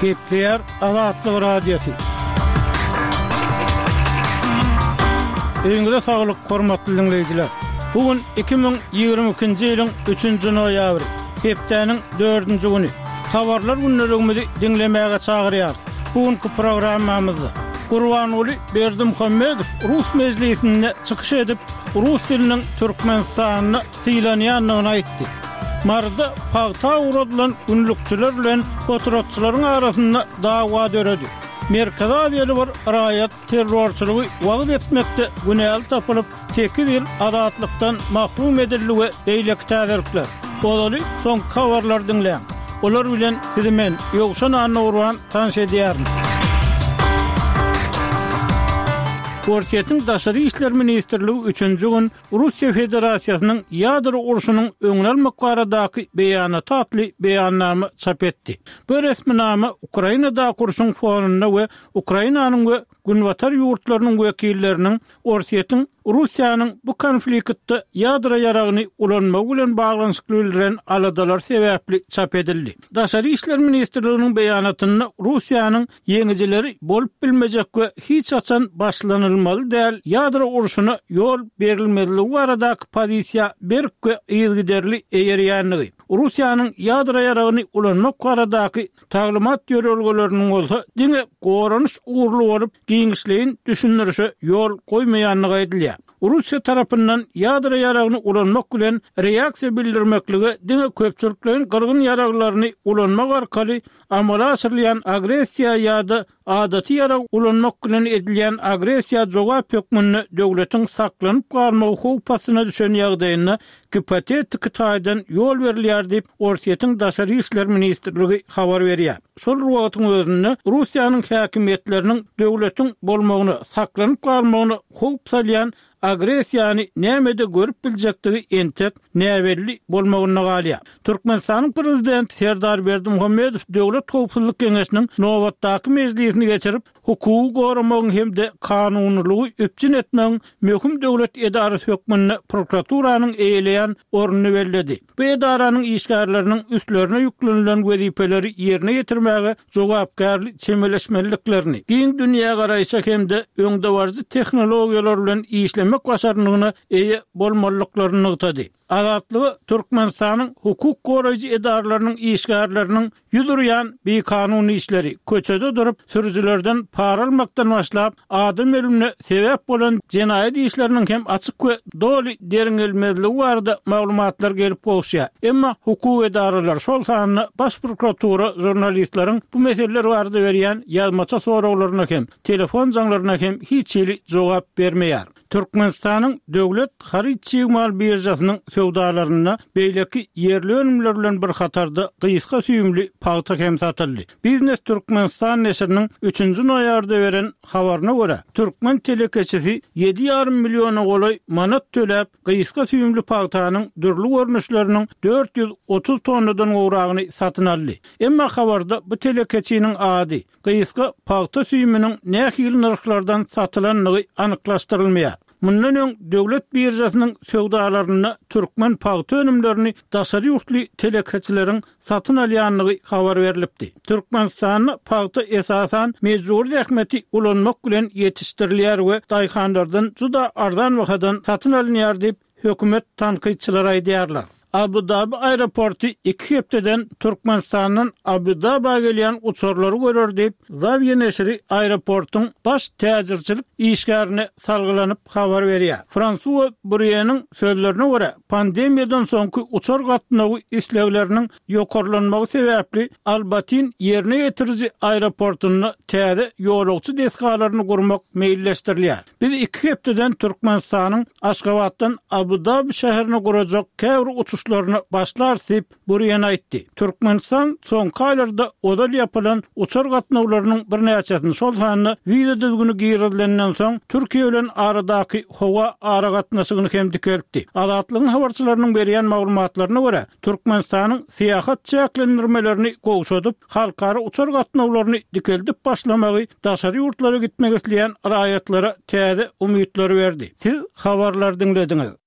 Gepler Azatlyk Radiosu. Öňüňizde saglyk, hormatly dinleyijiler. Bugün 2022-nji ýylyň 3-nji noýabry, hepdeniň 4-nji güni. Habarlar günlerimizi dinlemäge çagyrýar. Bugünkü programmamyzda Gurbanuly Berdimuhammedow Rus mejlisinde çykyş edip Rus diliniň Türkmenistanyna sylanýanlygyny aýtdy. Marda pagta uğradylan günlükçüler bilen oturatçylaryň arasynda dawa döredi. Merkez Aziýaly bir raýat terrorçylygy wagt etmekde günäl tapylyp 8 ýyl azatlykdan mahrum edilýär beýleki täzirlikler. Olaly soň habarlar dinleýän. Olar bilen men ýokşan anawran tanış edýärin. Ortiýetiň daşary işler ministrligi 3-nji gün Russiýa Federasiýasynyň ýadro urşunyň öňüne almak baradaky beýanaty atly beýannama çap etdi. Bu resminama Ukrainada urşuň fonunda we Ukrainanyň we günwatar ýurtlarynyň wekilleriniň Ortiýetiň Russiýanyň bu konfliktde ýadro ýaragyny ulanmak bilen baglanyşykly bildiren aladalar sebäpli çap edildi. Daşary işler ministrliginiň beýanatyna Russiýanyň ýeňijileri bolup bilmejek we hiç açan başlanylmaly däl ýadro urşuna ýol berilmeli baradaky pozisiýa berk we ýygyderli eýerýänligi. Russiýanyň ýadro ýaragyny ulanmak baradaky taglymat ýörelgeleriniň bolsa diňe goranyş uğurlu bolup giňişleýin düşünürşe ýol goýmaýanlygy aýdylýar. Russiýa tarapyndan ýadro ýaragyny ulanmak bilen reaksiýa bildirmekligi diňe köpçülikleriň gyrgyn ýaraglaryny ulanmak arkaly amala asyrlayan agresiýa ýa-da adaty ýarag ulanmak bilen edilýän agresiýa jogap hökmüne döwletiň saklanyp galmagy howpasyna düşen ýagdaýyna hipotetik taýdan ýol berilýär diýip Ortiýetiň daşary işler ministrligi habar berýär. Şol wagtyň özünde Russiýanyň häkimetleriniň döwletiň bolmagyny saklanyp galmagyny howp salýan agresiýany nämede görüp biljektigi entek näbelli bolmagyny galýar. Türkmenistanyň prezidenti Serdar Berdimuhammedow Döwlet Howpsuzlyk Keňeşiniň nowatdaky mejlisini geçirip hukuky goramagyň hemde kanunylygy öpçün etmegiň möhüm döwlet edarasy hökmüne prokuraturanyň eýleýän ornuny bellädi. Bu edaranyň işgärleriniň üstlerine yüklenilen wezipeleri ýerine ýetirmäge jogapkärlik çemeleşmeliklerini, giň dünýä garaýşa hemde öňde barjy tehnologiýalar bilen işlemek başaranyny eýe bolmalyklaryny ýytady. Azatlygy Türkmenistanyň hukuk goraýjy edaralarynyň işgärleriniň ýüdürýän bir kanuny işleri, köçede durup sürüjilerden para almakdan başlap adam ölümine sebäp bolan jenaýat işleriniň hem açyk we doly deringelmezligi barada maglumatlar gelip goşýar. Emma hukuk edaralar şol sanyny baş prokuratura jurnalistleriň bu meseleler barada berýän ýazmaça sorawlaryna hem telefon jaňlaryna hem hiç jogap bermeýär. Türkmenistanyň döwlet haryçy mal birjasynyň sowdalaryna beýleki ýerli önümler bilen bir hatarda gyýyska süýümli pagta hem satyldy. Biznes Türkmenistan neşriniň 3-nji noýabryda beren habaryna görä, Türkmen telekeçisi 7,5 milyon goly manat töläp gyýyska süýümli pagtanyň dürli görnüşleriniň 430 tonnadan gowragyny satyn aldy. Emma habarda bu telekeçiniň ady gyýyska pagta süýüminiň nähil narhlardan satylanyny anyklaşdyrylmaýar. Mundan öň döwlet birjasynyň sowdalaryna türkmen pagta önümlerini daşary ýurtly telekeçileriň satyn alýanlygy habar berilipdi. Türkmenistanyň pagta esasan mejburi ähmeti ulanmak bilen ýetişdirilýär we daýhanlardan juda ardan wagtdan satyn alınýar diýip hökümet tanqidçiler aýdýarlar. Abu Dhabi aeroportu 2 hepdeden Türkmenistanyň Abu Dhabi'ye gelýän uçurlary görür diýip Zaviye neşri aeroportuň baş täzirçilik işgärine salgylanyp habar berýär. François Bruyanyň sözlerine görä, pandemiýadan soňky uçur gatnagy islegleriniň ýokarlanmagy sebäpli Albatin ýerine ýetiriji aeroportuny täze ýolagçy deskalaryny gurmak meýilleşdirilýär. Biz 2 hepdeden Türkmenistanyň Aşgabatdan Abu Dhabi şäherine gurajak käwri uçuşlaryny başlar diýip Buryan aýtdy. Türkmenistan soňky aýlarda odal ýapylan uçur gatnawlarynyň bir näçesini şol sanyny wiza düzgünü giýirilenden soň Türkiýe bilen aradaky howa ara gatnaşygyny hem dikeltdi. Azatlygyň habarçylarynyň berýän maglumatlaryna görä, Türkmenistanyň syýahat çäklendirmelerini gowşadyp, halkara uçur gatnawlaryny dikeldip başlamagy daşary ýurtlara gitmek isleýän raýatlara täze umytlar berdi. Siz habarlar dinlediňiz.